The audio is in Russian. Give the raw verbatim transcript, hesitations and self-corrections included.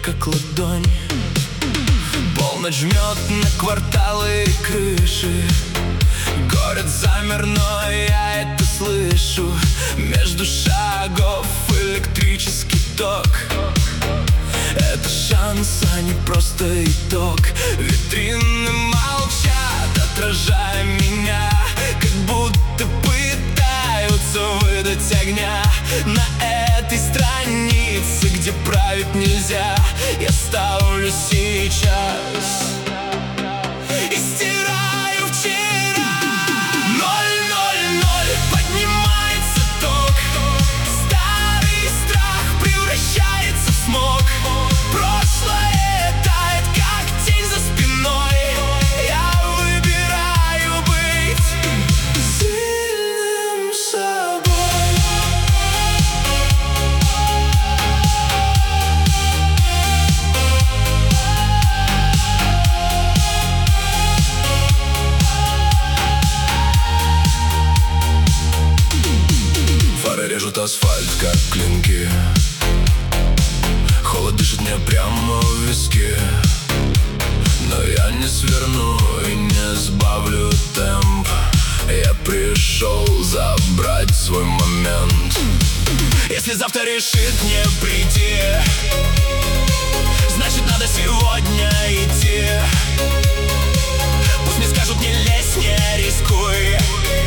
как ладонь. Полночь жмет на кварталы и крыши. Город замер, но я это слышу. Между шагов электрический ток. Это шанс, а не просто итог. Витрины молчат, отражая меня, как будто пытаются выдать огня. На этой странице, где править нельзя, я ставлю сейчас и стираю вчера. Ноль, ноль, ноль, поднимается ток. Старый страх превращается в смог. Прошлое тает, как тень за спиной. Я выбираю быть сильным собой. Фары режут асфальт, как клинки. Холод дышит мне прямо в виски. Но я не сверну и не сбавлю темп. Я пришел забрать свой момент. Если завтра решит не прийти, значит надо сегодня идти. Пусть мне скажут не лезь, не рискуй.